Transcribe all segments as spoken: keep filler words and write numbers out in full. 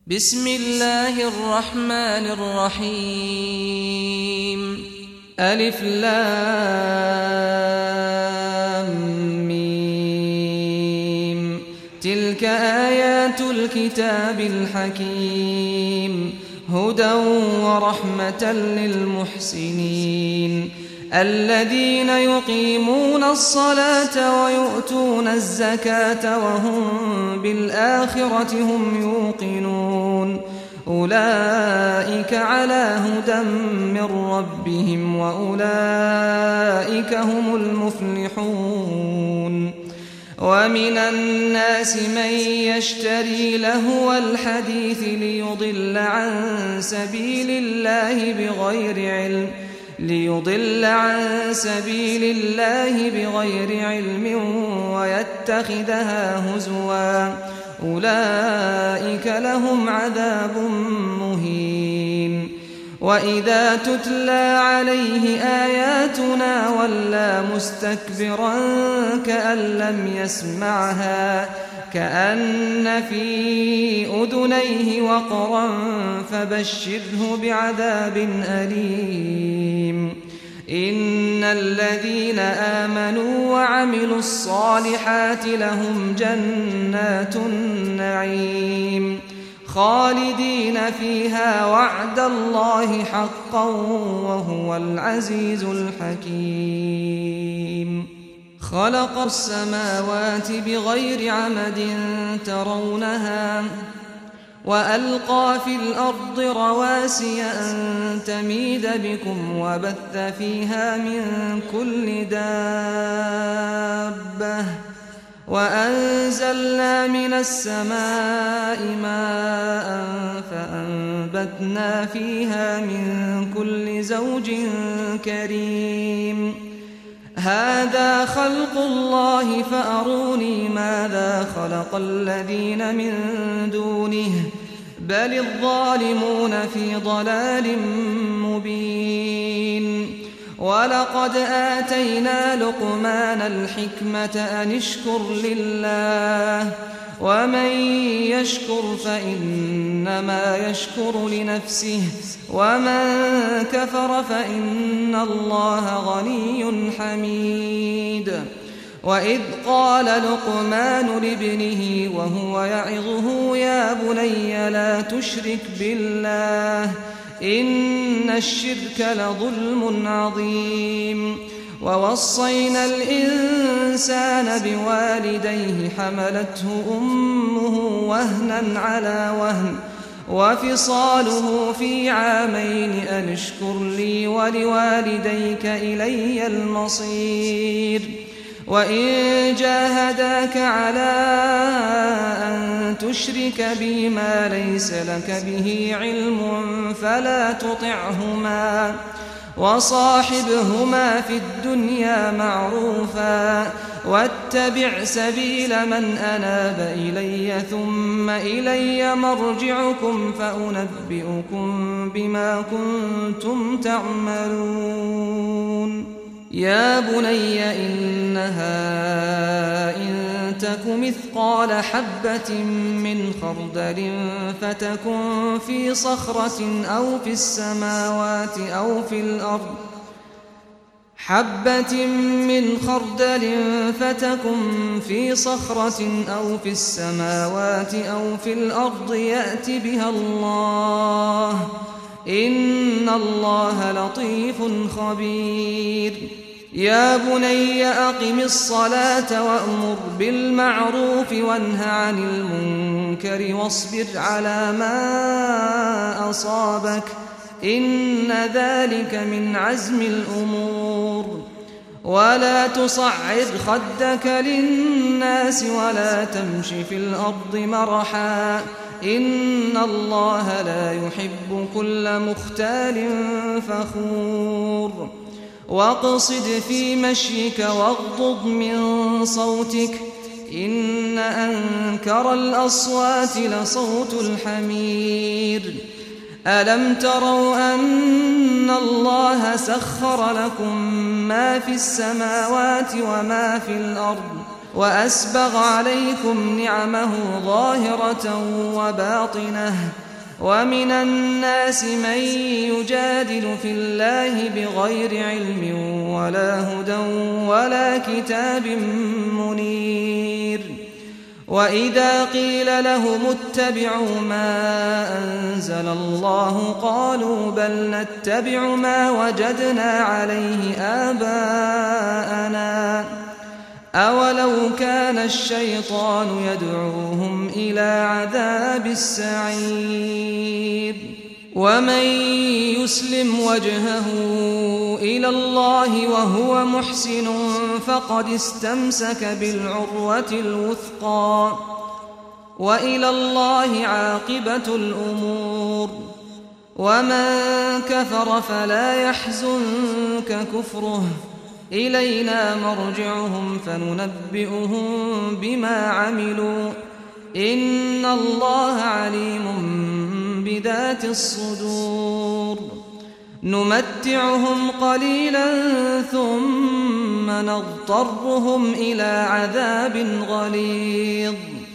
بسم الله الرحمن الرحيم ألف لام ميم تلك آيات الكتاب الحكيم هدى ورحمة للمحسنين الذين يقيمون الصلاة ويؤتون الزكاة وهم بالآخرة هم يوقنون أولئك على هدى من ربهم وأولئك هم المفلحون ومن الناس من يشتري لهو الحديث ليضل عن سبيل الله بغير علم ليضل عن سبيل الله بغير علم ويتخذها هزوا أولئك لهم عذاب مهين وإذا تتلى عليه آياتنا ولى مستكبرا كأن لم يسمعها كأن في أذنيه وقرا فبشره بعذاب أليم إن الذين آمنوا وعملوا الصالحات لهم جنات النعيم خالدين فيها وعد الله حقا وهو العزيز الحكيم خلق السماوات بغير عمد ترونها وألقى في الأرض رواسي أن تميد بكم وبث فيها من كل دابة وأنزلنا من السماء ماء فأنبتنا فيها من كل زوج كريم هذا خلق الله فأروني ماذا خلق الذين من دونه بل الظالمون في ضلال مبين ولقد آتينا لقمان الحكمة أن اشكر لله ومن يشكر فإنما يشكر لنفسه ومن كفر فإن الله غني حميد وإذ قال لقمان لابنه وهو يعظه يا بني لا تشرك بالله إن الشرك لظلم عظيم ووصينا الإنسان بوالديه حملته أمه وهنا على وهن وفصاله في عامين أن اشكر لي ولوالديك إلي المصير وإن جاهداك على أن تشرك بي ما ليس لك به علم فلا تطعهما وصاحبهما في الدنيا معروفا واتبع سبيل من أناب إلي ثم إلي مرجعكم فأنبئكم بما كنتم تعملون يا بني إنها إن تك مثقال حبة من خردل فتكن في صخرة أو في السماوات أو في الأرض حبة من خردل فتكن في صخرة أو في السماوات أو في الأرض يأت بها الله إن الله لطيف خبير يا بني أقم الصلاة وأمر بالمعروف وانه عن المنكر واصبر على ما أصابك إن ذلك من عزم الأمور ولا تصعد خدك للناس ولا تمش في الأرض مرحا إن الله لا يحب كل مختال فخور واقصد في مشيك واغضض من صوتك إن أنكر الأصوات لصوت الحمير ألم تروا أن الله سخر لكم ما في السماوات وما في الأرض وأسبغ عليكم نعمه ظاهرة وباطنة ومن الناس من يجادل في الله بغير علم ولا هدى ولا كتاب منير وإذا قيل لهم اتبعوا ما أنزل الله قالوا بل نتبع ما وجدنا عليه آباءنا أولو كان الشيطان يدعوهم إلى عذاب السعير ومن يسلم وجهه إلى الله وهو محسن فقد استمسك بالعروة الوثقى وإلى الله عاقبة الأمور ومن كفر فلا يحزنك كفره إلينا مرجعهم فننبئهم بما عملوا إن الله عليم بذات الصدور نمتعهم قليلا ثم نضطرهم إلى عذاب غليظ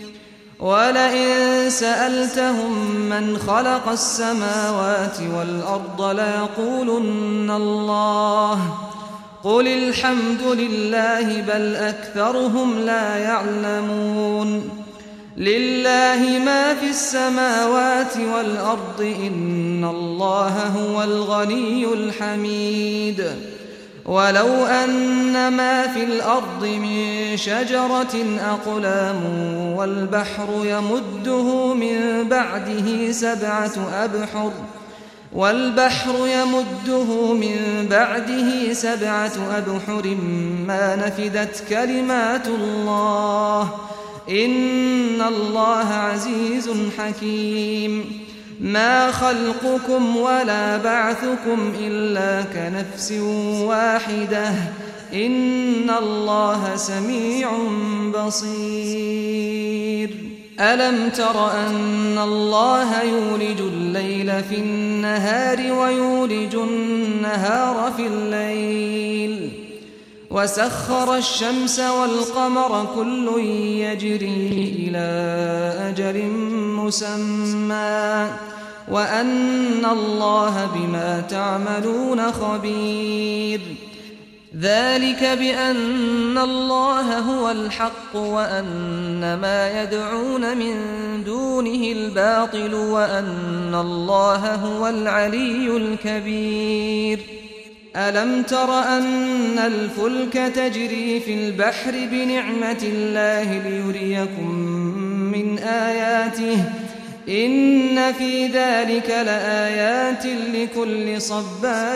ولئن سألتهم من خلق السماوات والأرض ليقولن الله قل الحمد لله بل أكثرهم لا يعلمون لله ما في السماوات والأرض إن الله هو الغني الحميد ولو أن ما في الأرض من شجرة أقلام والبحر يمده من بعده سبعة أبحر والبحر يمده من بعده سبعة أبحر ما نفدت كلمات الله إن الله عزيز حكيم ما خلقكم ولا بعثكم إلا كنفس واحدة إن الله سميع بصير ألم تر أن الله يولج الليل في النهار ويولج النهار في الليل وسخر الشمس والقمر كل يجري إلى أجل مسمى وأن الله بما تعملون خبير ذلك بأن الله هو الحق وأن ما يدعون من دونه الباطل وأن الله هو العلي الكبير ألم تر أن الفلك تجري في البحر بنعمة الله ليريكم من آياته إن في ذلك لآيات لكل صبار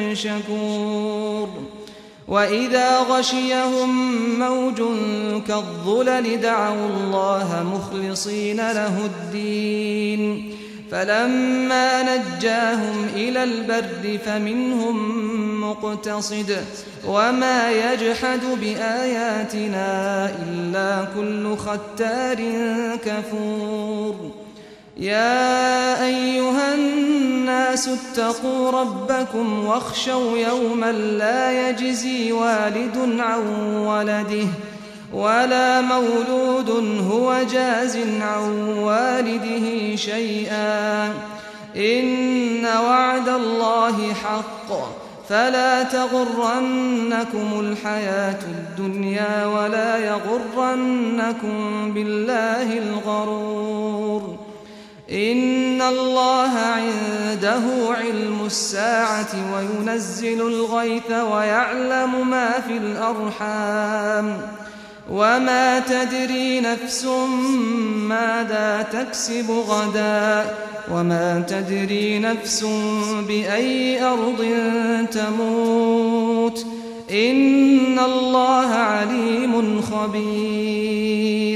شكور وإذا غشيهم موج كالظلل دعوا الله مخلصين له الدين فلما نجاهم إلى البر فمنهم مقتصد وما يجحد بآياتنا إلا كل ختار كفور يا أيها الناس اتقوا ربكم واخشوا يوما لا يجزي والد عن ولده ولا مولود هو جاز عن والده شيئا إن وعد الله حق فلا تغرنكم الحياة الدنيا ولا يغرنكم بالله الغرور إن الله عنده علم الساعة وينزل الغيث ويعلم ما في الأرحام وما تدري نفس ماذا تكسب غدا وما تدري نفس بأي أرض تموت إن الله عليم خبير